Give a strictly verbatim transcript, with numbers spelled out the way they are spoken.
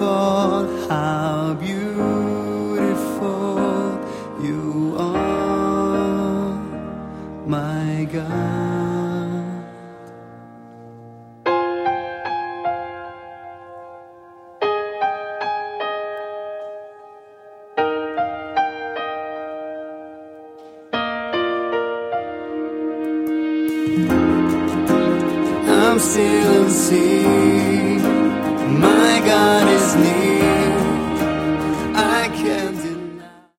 thought how beautiful you are, my God. I'm still unseen. My God is near.